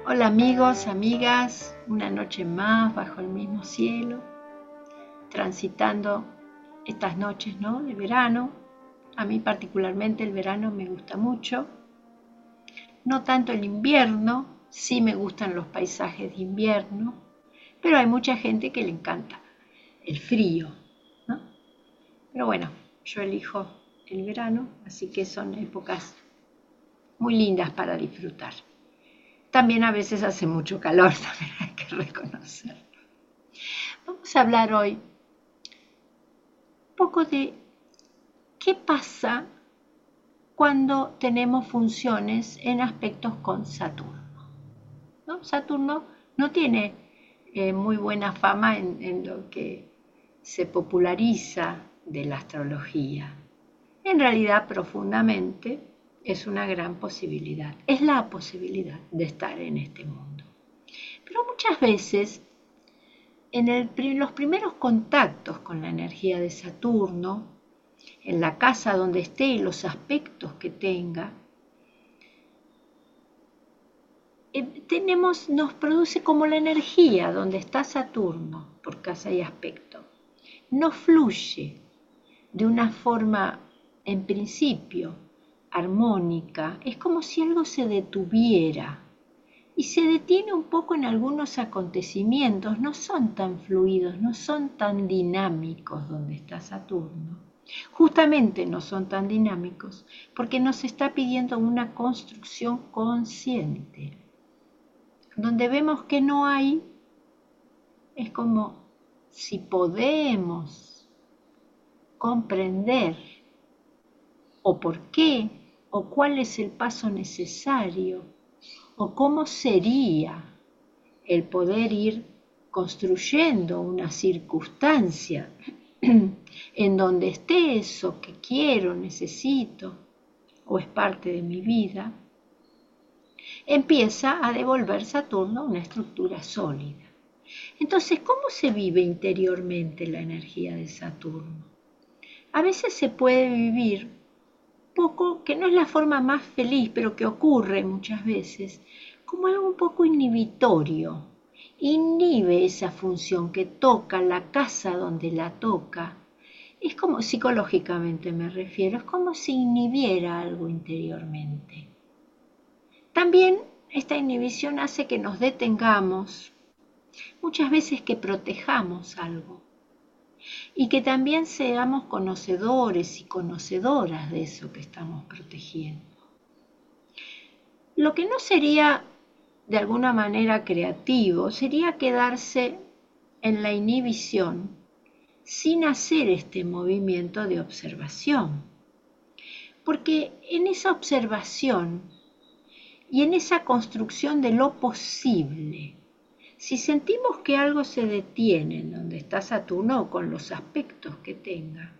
Hola amigos, amigas, una noche más bajo el mismo cielo, transitando estas noches, ¿no?, de verano. A mí particularmente el verano me gusta mucho, no tanto el invierno, sí me gustan los paisajes de invierno, pero hay mucha gente que le encanta el frío, ¿no? Pero bueno, yo elijo el verano, así que son épocas muy lindas para disfrutar. También a veces hace mucho calor, también hay que reconocerlo. Vamos a hablar hoy un poco de qué pasa cuando tenemos funciones en aspectos con Saturno, ¿no? Saturno no tiene muy buena fama en lo que se populariza de la astrología. En realidad, profundamente, es una gran posibilidad. Es la posibilidad de estar en este mundo. Pero muchas veces, en los primeros contactos con la energía de Saturno, en la casa donde esté y los aspectos que tenga, nos produce como la energía donde está Saturno, por casa y aspecto, no fluye de una forma, en principio, armónica. Es como si algo se detuviera y se detiene un poco en algunos acontecimientos. No son tan fluidos, no son tan dinámicos donde está Saturno. Justamente no son tan dinámicos porque nos está pidiendo una construcción consciente. Donde vemos que no hay, es como si podemos comprender o por qué, o cuál es el paso necesario, o cómo sería el poder ir construyendo una circunstancia en donde esté eso que quiero, necesito, o es parte de mi vida, empieza a devolver Saturno una estructura sólida. Entonces, ¿cómo se vive interiormente la energía de Saturno? A veces se puede vivir poco, que no es la forma más feliz, pero que ocurre muchas veces, como algo un poco inhibitorio. Inhibe esa función que toca, la casa donde la toca. Es como, psicológicamente me refiero, es como si inhibiera algo interiormente. También esta inhibición hace que nos detengamos, muchas veces que protejamos algo. Y que también seamos conocedores y conocedoras de eso que estamos protegiendo. Lo que no sería de alguna manera creativo sería quedarse en la inhibición sin hacer este movimiento de observación. Porque en esa observación y en esa construcción de lo posible, si sentimos que algo se detiene en donde está Saturno o con los aspectos que tenga,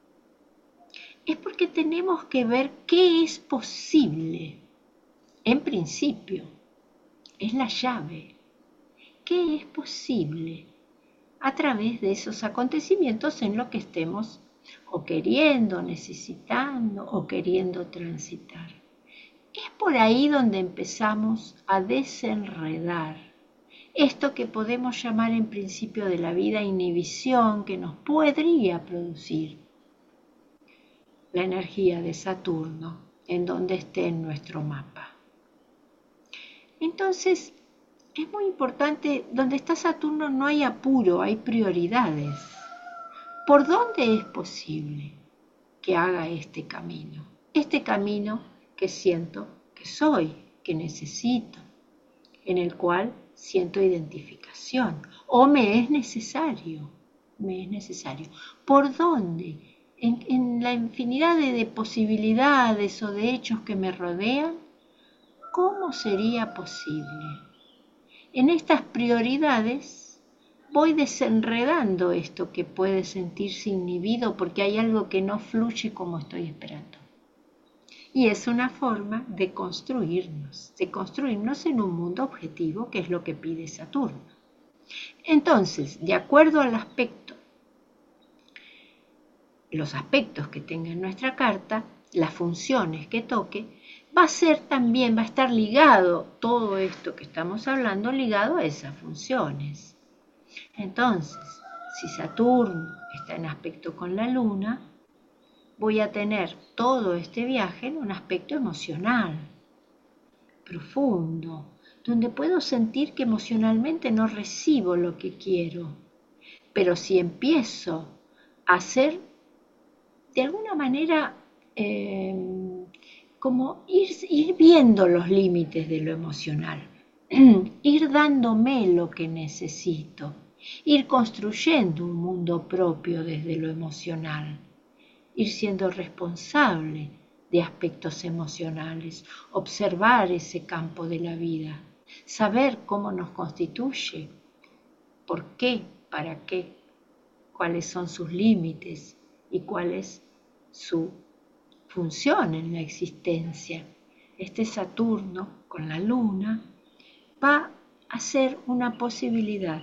es porque tenemos que ver qué es posible. En principio, es la llave. ¿Qué es posible a través de esos acontecimientos en lo que estemos o queriendo, necesitando o queriendo transitar? Es por ahí donde empezamos a desenredar esto que podemos llamar en principio de la vida inhibición, que nos podría producir la energía de Saturno en donde esté en nuestro mapa. Entonces, es muy importante, donde está Saturno no hay apuro, hay prioridades. ¿Por dónde es posible que haga este camino? Este camino que siento que soy, que necesito, en el cual siento identificación, o me es necesario. ¿Por dónde? En la infinidad de posibilidades o de hechos que me rodean, ¿cómo sería posible? En estas prioridades voy desenredando esto que puede sentirse inhibido porque hay algo que no fluye como estoy esperando. Y es una forma de construirnos en un mundo objetivo, que es lo que pide Saturno. Entonces, de acuerdo al aspecto, los aspectos que tenga en nuestra carta, las funciones que toque, va a ser también, va a estar ligado todo esto que estamos hablando, ligado a esas funciones. Entonces, si Saturno está en aspecto con la Luna, voy a tener todo este viaje en un aspecto emocional, profundo, donde puedo sentir que emocionalmente no recibo lo que quiero. Pero si empiezo a hacer, de alguna manera, como ir viendo los límites de lo emocional, ir dándome lo que necesito, ir construyendo un mundo propio desde lo emocional, ir siendo responsable de aspectos emocionales, observar ese campo de la vida, saber cómo nos constituye, por qué, para qué, cuáles son sus límites y cuál es su función en la existencia. Este Saturno con la Luna va a ser una posibilidad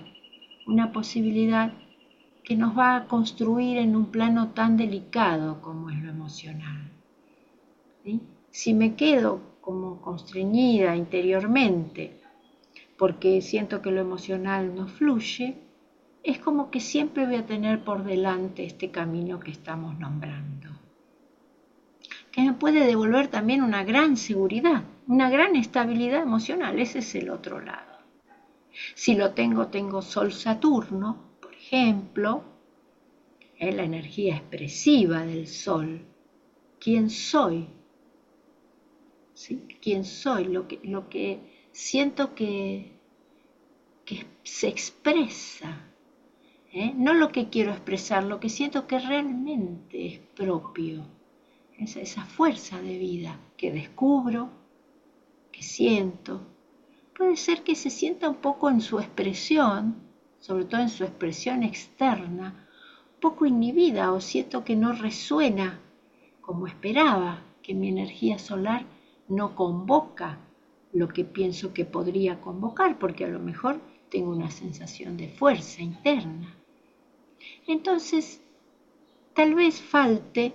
que nos va a construir en un plano tan delicado como es lo emocional. ¿Sí? Si me quedo como constreñida interiormente porque siento que lo emocional no fluye, es como que siempre voy a tener por delante este camino que estamos nombrando, que me puede devolver también una gran seguridad, una gran estabilidad emocional. Ese es el otro lado. Si lo tengo Sol-Saturno, por ejemplo, la energía expresiva del Sol. ¿Quién soy? ¿Sí? ¿Quién soy? Lo que siento que se expresa. No lo que quiero expresar, lo que siento que realmente es propio. Esa fuerza de vida que descubro, que siento. Puede ser que se sienta un poco en su expresión, sobre todo en su expresión externa, un poco inhibida, o siento que no resuena como esperaba, que mi energía solar no convoca lo que pienso que podría convocar, porque a lo mejor tengo una sensación de fuerza interna. Entonces, tal vez falte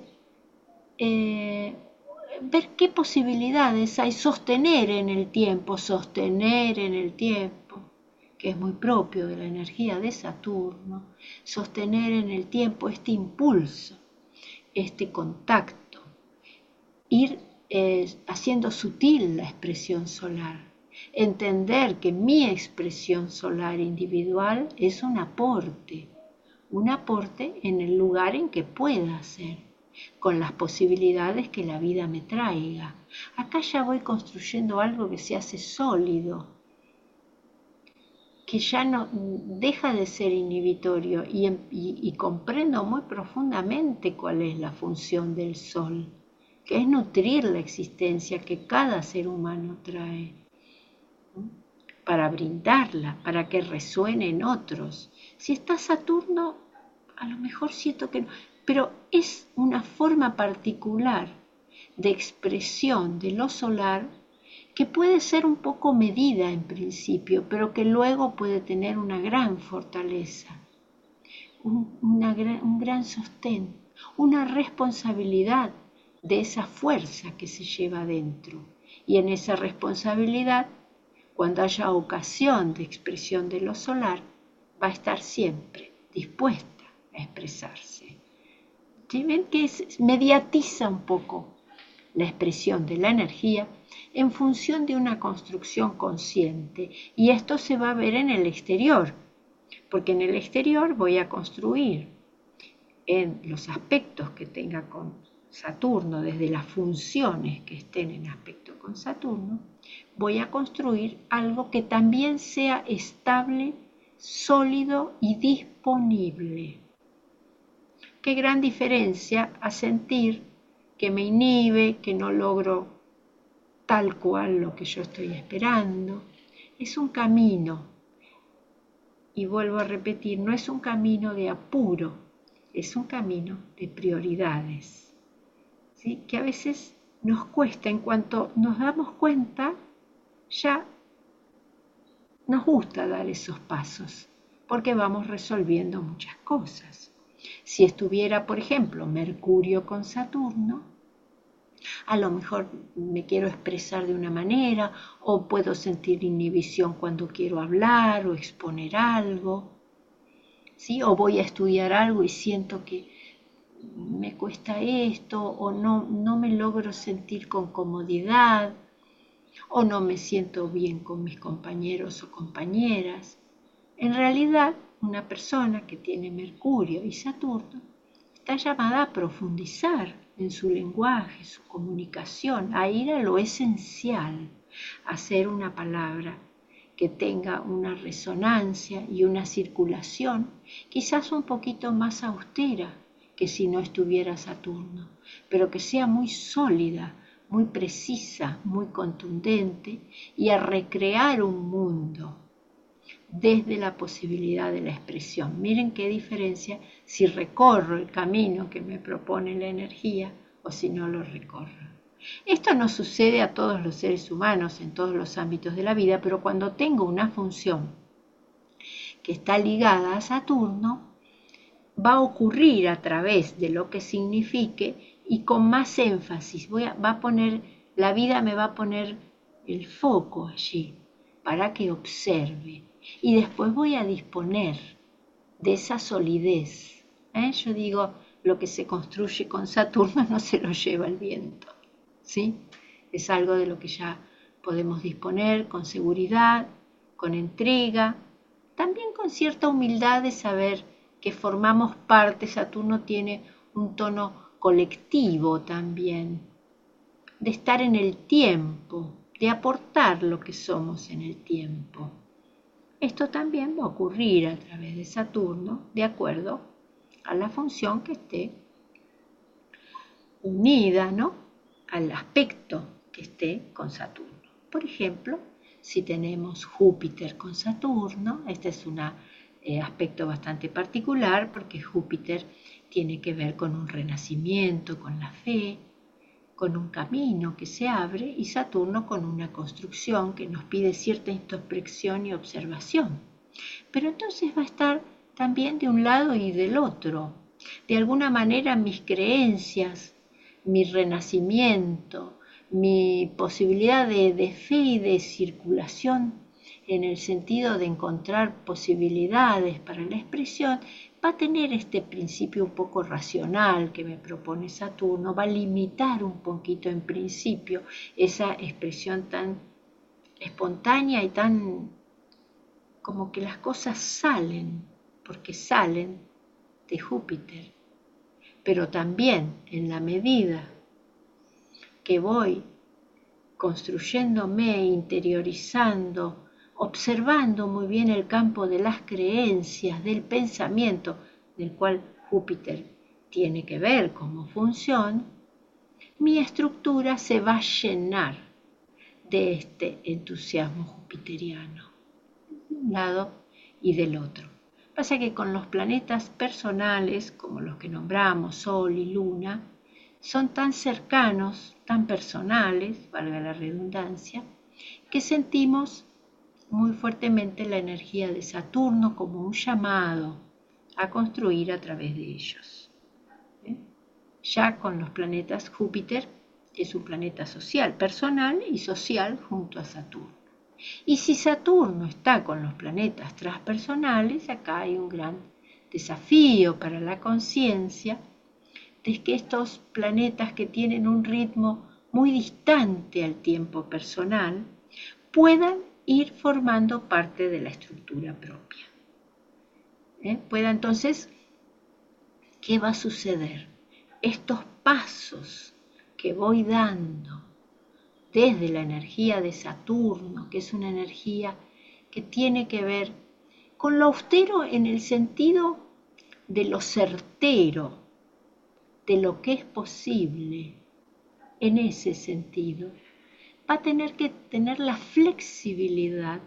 ver qué posibilidades hay, sostener en el tiempo, que es muy propio de la energía de Saturno, sostener en el tiempo este impulso, este contacto, ir haciendo sutil la expresión solar, entender que mi expresión solar individual es un aporte en el lugar en que pueda ser, con las posibilidades que la vida me traiga. Acá ya voy construyendo algo que se hace sólido, que ya no deja de ser inhibitorio y comprendo muy profundamente cuál es la función del sol, que es nutrir la existencia que cada ser humano trae, para brindarla, para que resuene en otros. Si está Saturno, a lo mejor siento que no, pero es una forma particular de expresión de lo solar que puede ser un poco medida en principio, pero que luego puede tener una gran fortaleza, un gran sostén, una responsabilidad de esa fuerza que se lleva dentro. Y en esa responsabilidad, cuando haya ocasión de expresión de lo solar, va a estar siempre dispuesta a expresarse. ¿Sí? ¿Ven que mediatiza un poco la expresión de la energía en función de una construcción consciente? Y esto se va a ver en el exterior, porque en el exterior voy a construir en los aspectos que tenga con Saturno, desde las funciones que estén en aspecto con Saturno, voy a construir algo que también sea estable, sólido y disponible. Qué gran diferencia a sentir que me inhibe, que no logro tal cual lo que yo estoy esperando. Es un camino, y vuelvo a repetir, no es un camino de apuro, es un camino de prioridades, ¿sí? Que a veces nos cuesta, en cuanto nos damos cuenta, ya nos gusta dar esos pasos, porque vamos resolviendo muchas cosas. Si estuviera, por ejemplo, Mercurio con Saturno, a lo mejor me quiero expresar de una manera o puedo sentir inhibición cuando quiero hablar o exponer algo, ¿sí? O voy a estudiar algo y siento que me cuesta esto o no me logro sentir con comodidad o no me siento bien con mis compañeros o compañeras. En realidad, una persona que tiene Mercurio y Saturno está llamada a profundizar en su lenguaje, su comunicación, a ir a lo esencial, a hacer una palabra que tenga una resonancia y una circulación quizás un poquito más austera que si no estuviera Saturno, pero que sea muy sólida, muy precisa, muy contundente y a recrear un mundo desde la posibilidad de la expresión. Miren qué diferencia si recorro el camino que me propone la energía o si no lo recorro. Esto no sucede a todos los seres humanos en todos los ámbitos de la vida, pero cuando tengo una función que está ligada a Saturno, va a ocurrir a través de lo que signifique y con más énfasis. La vida me va a poner el foco allí para que observe. Y después voy a disponer de esa solidez. Yo digo, lo que se construye con Saturno no se lo lleva el viento, ¿sí? Es algo de lo que ya podemos disponer con seguridad, con entrega, también con cierta humildad de saber que formamos parte. Saturno tiene un tono colectivo también, de estar en el tiempo, de aportar lo que somos en el tiempo. Esto también va a ocurrir a través de Saturno, de acuerdo a la función que esté unida, ¿no?, al aspecto que esté con Saturno. Por ejemplo, si tenemos Júpiter con Saturno, este es un aspecto bastante particular porque Júpiter tiene que ver con un renacimiento, con la fe, con un camino que se abre, y Saturno con una construcción que nos pide cierta introspección y observación. Pero entonces va a estar también de un lado y del otro. De alguna manera mis creencias, mi renacimiento, mi posibilidad de fe y de circulación en el sentido de encontrar posibilidades para la expresión, va a tener este principio un poco racional que me propone Saturno, va a limitar un poquito en principio esa expresión tan espontánea y tan como que las cosas salen, porque salen de Júpiter. Pero también en la medida que voy construyéndome, interiorizando, observando muy bien el campo de las creencias, del pensamiento, del cual Júpiter tiene que ver como función, mi estructura se va a llenar de este entusiasmo jupiteriano, de un lado y del otro. Pasa que con los planetas personales, como los que nombramos, Sol y Luna, son tan cercanos, tan personales, valga la redundancia, que sentimos muy fuertemente la energía de Saturno como un llamado a construir a través de ellos. Ya con los planetas, Júpiter es un planeta social, personal y social junto a Saturno. Y si Saturno está con los planetas transpersonales, acá hay un gran desafío para la conciencia de que estos planetas que tienen un ritmo muy distante al tiempo personal puedan ir formando parte de la estructura propia. Entonces, ¿qué va a suceder? Estos pasos que voy dando desde la energía de Saturno, que es una energía que tiene que ver con lo austero en el sentido de lo certero, de lo que es posible, en ese sentido, va a tener que tener la flexibilidad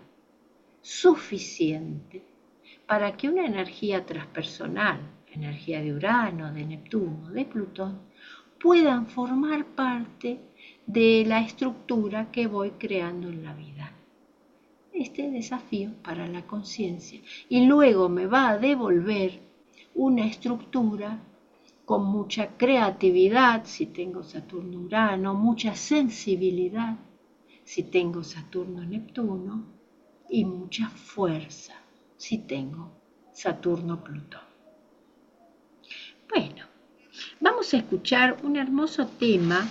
suficiente para que una energía transpersonal, energía de Urano, de Neptuno, de Plutón, puedan formar parte de la estructura que voy creando en la vida. Este desafío para la conciencia. Y luego me va a devolver una estructura con mucha creatividad si tengo Saturno-Urano, mucha sensibilidad si tengo Saturno-Neptuno y mucha fuerza si tengo Saturno-Plutón. Bueno, vamos a escuchar un hermoso tema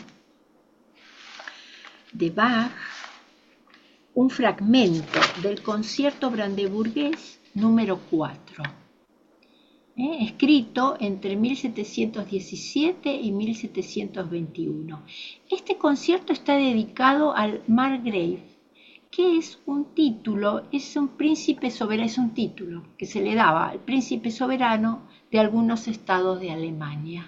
de Bach, un fragmento del concierto brandeburgués número 4, escrito entre 1717 y 1721. Este concierto está dedicado al Margrave, que es un título, es un título que se le daba al príncipe soberano de algunos estados de Alemania.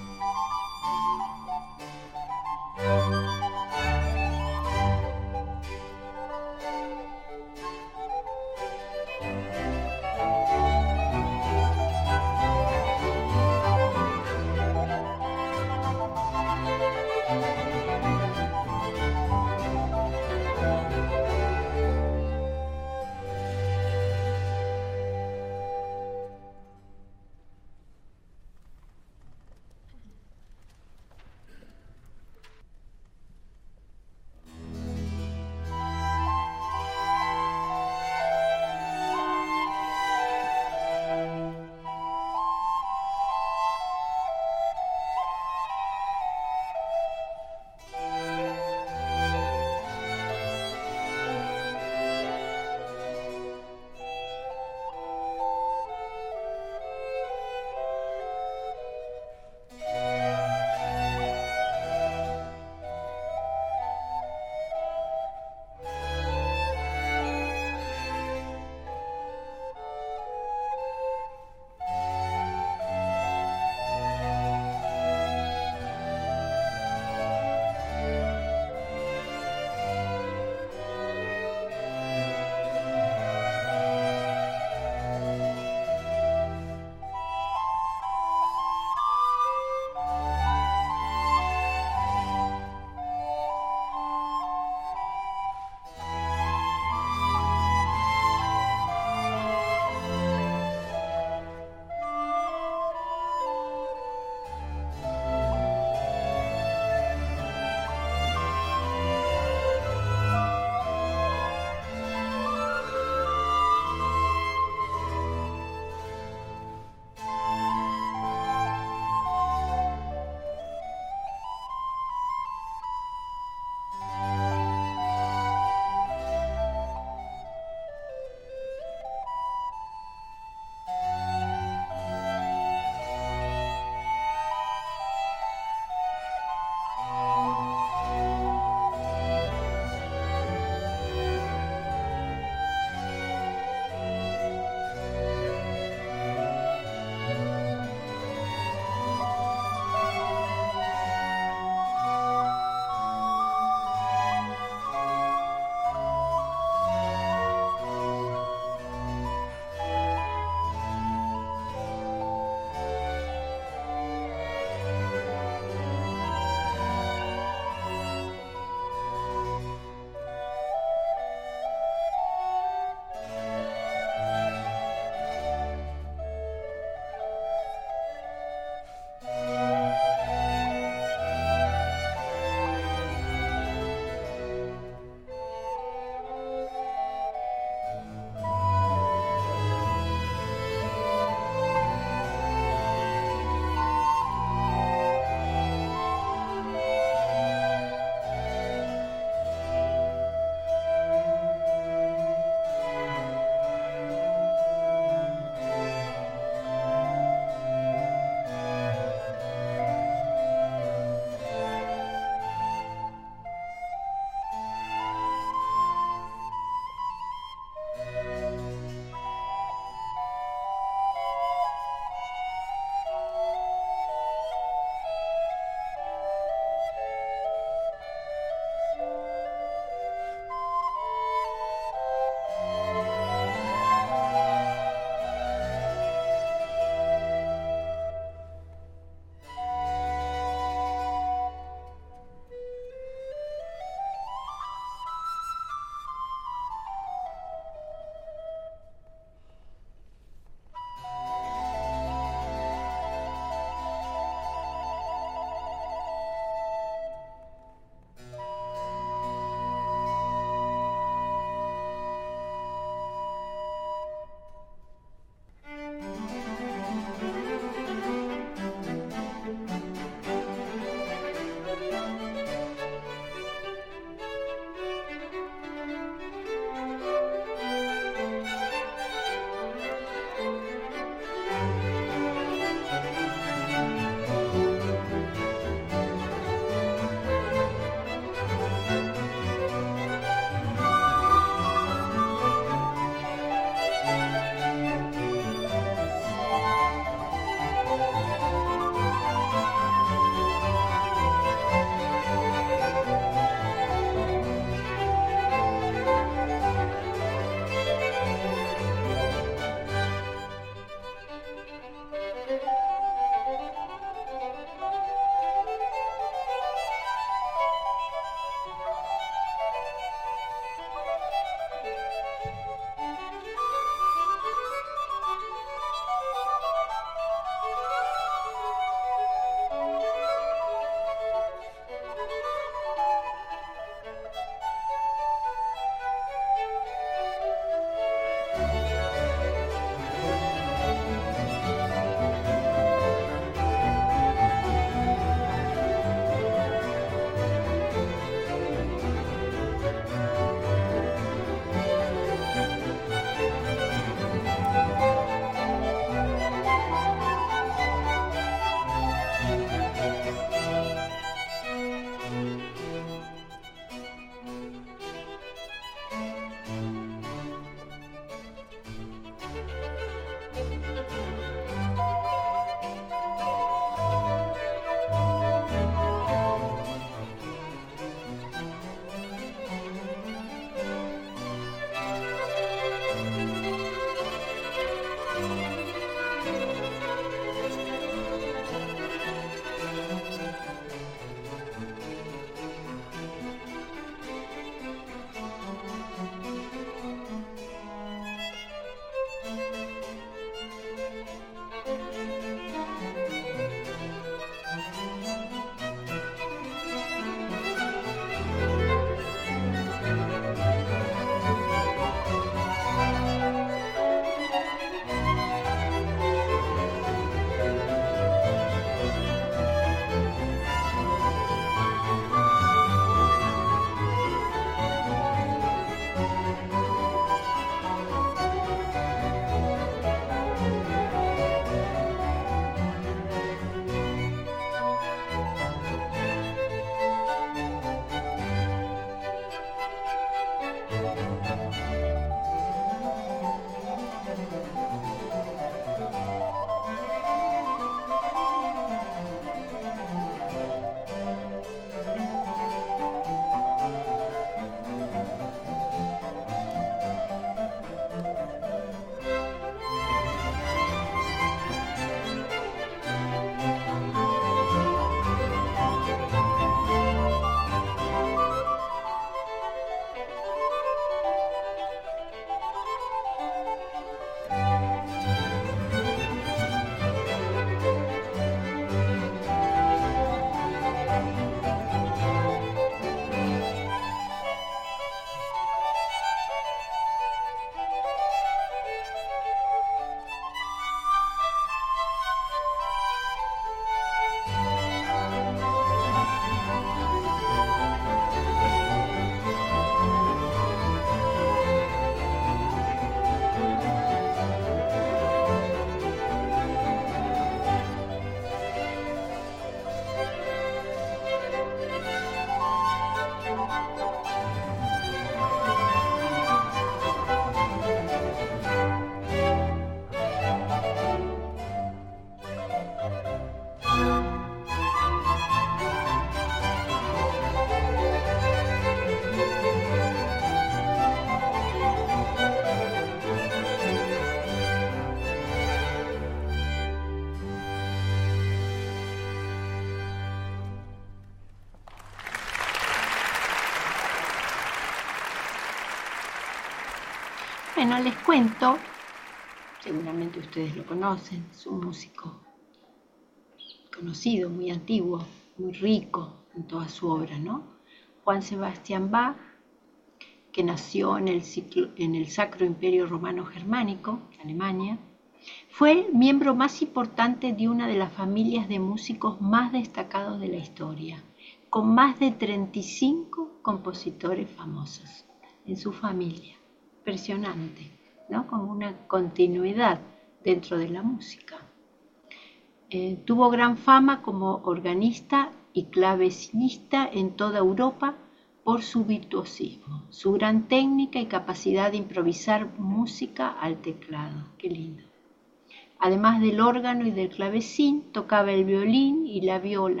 Bueno, les cuento, seguramente ustedes lo conocen, es un músico conocido, muy antiguo, muy rico en toda su obra, ¿no? Juan Sebastián Bach, que nació en el Sacro Imperio Romano Germánico, Alemania, fue el miembro más importante de una de las familias de músicos más destacados de la historia, con más de 35 compositores famosos en su familia. Impresionante, ¿no? Como una continuidad dentro de la música. Tuvo gran fama como organista y clavecinista en toda Europa por su virtuosismo, su gran técnica y capacidad de improvisar música al teclado. Qué lindo. Además del órgano y del clavecín, tocaba el violín y la viola.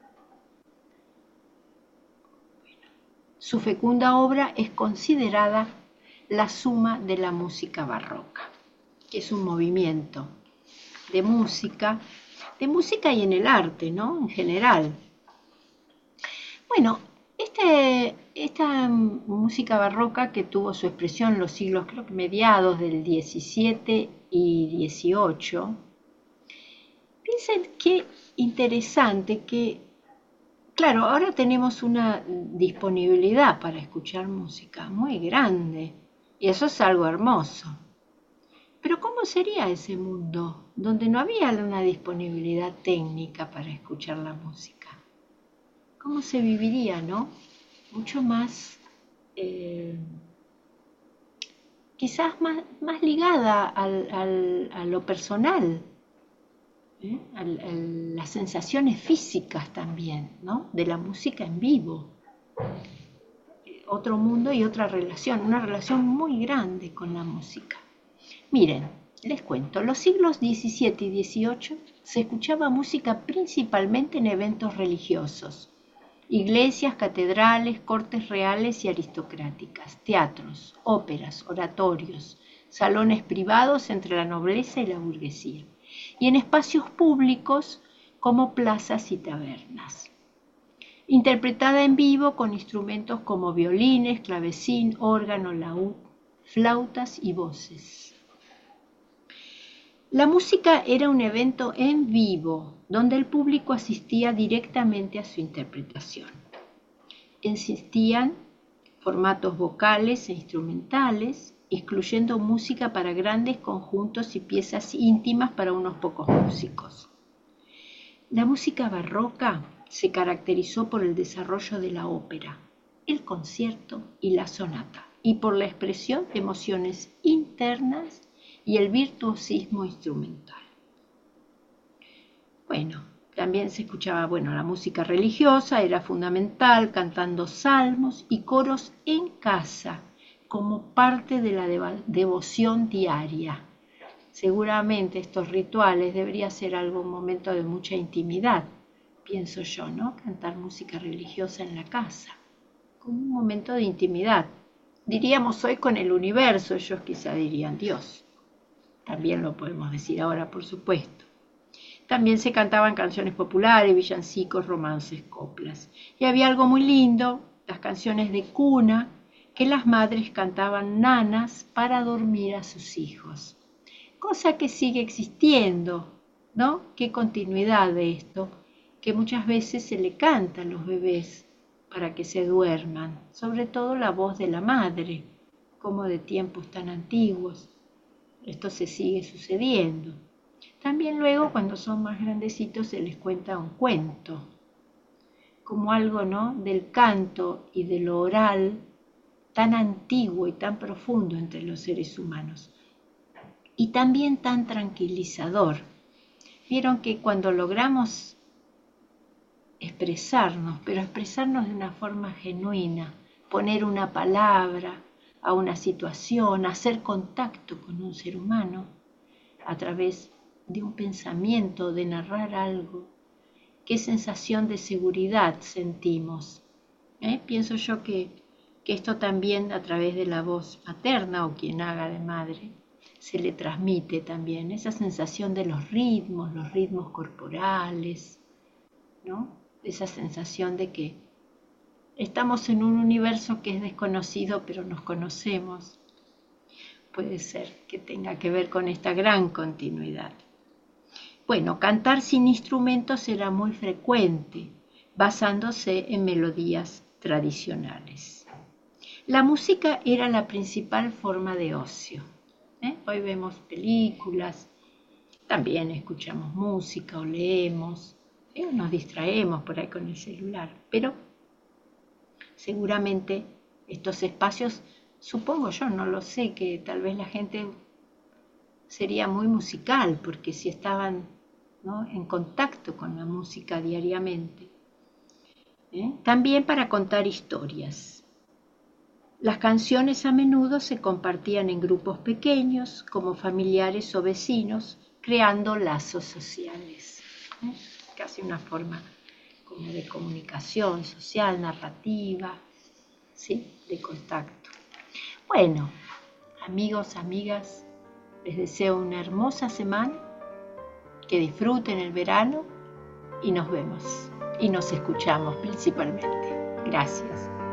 Su fecunda obra es considerada la suma de la música barroca, que es un movimiento de música y en el arte, ¿no? En general. Bueno, esta música barroca que tuvo su expresión en los siglos, creo que mediados del 17 y 18, piensen qué interesante que, claro, ahora tenemos una disponibilidad para escuchar música muy grande y eso es algo hermoso. Pero ¿cómo sería ese mundo donde no había una disponibilidad técnica para escuchar la música? ¿Cómo se viviría, no? Mucho más, quizás más ligada a lo personal, a las sensaciones físicas también, ¿no? De la música en vivo. Otro mundo y otra relación, una relación muy grande con la música. Miren, les cuento, los siglos XVII y XVIII se escuchaba música principalmente en eventos religiosos, iglesias, catedrales, cortes reales y aristocráticas, teatros, óperas, oratorios, salones privados entre la nobleza y la burguesía, y en espacios públicos como plazas y tabernas. Interpretada en vivo con instrumentos como violines, clavecín, órgano, laúd, flautas y voces. La música era un evento en vivo, donde el público asistía directamente a su interpretación. Existían formatos vocales e instrumentales, incluyendo música para grandes conjuntos y piezas íntimas para unos pocos músicos. La música barroca se caracterizó por el desarrollo de la ópera, el concierto y la sonata, y por la expresión de emociones internas y el virtuosismo instrumental. Bueno, también se escuchaba, la música religiosa era fundamental, cantando salmos y coros en casa, como parte de la devoción diaria. Seguramente estos rituales debería ser un momento de mucha intimidad, pienso yo, ¿no? Cantar música religiosa en la casa, como un momento de intimidad. Diríamos hoy con el universo, ellos quizá dirían Dios. También lo podemos decir ahora, por supuesto. También se cantaban canciones populares, villancicos, romances, coplas. Y había algo muy lindo, las canciones de cuna, que las madres cantaban nanas para dormir a sus hijos. Cosa que sigue existiendo, ¿no? Qué continuidad de esto, que muchas veces se le canta a los bebés para que se duerman, sobre todo la voz de la madre, como de tiempos tan antiguos. Esto se sigue sucediendo. También luego, cuando son más grandecitos, se les cuenta un cuento, como algo, ¿no? Del canto y de lo oral tan antiguo y tan profundo entre los seres humanos. Y también tan tranquilizador. Vieron que cuando logramos expresarnos, pero expresarnos de una forma genuina, poner una palabra a una situación, hacer contacto con un ser humano a través de un pensamiento, de narrar algo, qué sensación de seguridad sentimos. Pienso yo que esto también a través de la voz materna o quien haga de madre, se le transmite también esa sensación de los ritmos corporales, ¿no? Esa sensación de que estamos en un universo que es desconocido, pero nos conocemos. puede ser que tenga que ver con esta gran continuidad. Bueno, cantar sin instrumentos era muy frecuente, basándose en melodías tradicionales. La música era la principal forma de ocio. Hoy vemos películas, también escuchamos música o leemos, o nos distraemos por ahí con el celular, pero seguramente estos espacios, supongo yo, no lo sé, que tal vez la gente sería muy musical, porque si estaban, ¿no?, en contacto con la música diariamente. También para contar historias. Las canciones a menudo se compartían en grupos pequeños, como familiares o vecinos, creando lazos sociales. Casi una forma como de comunicación social, narrativa, ¿sí?, de contacto. Bueno, amigos, amigas, les deseo una hermosa semana, que disfruten el verano y nos vemos y nos escuchamos principalmente. Gracias.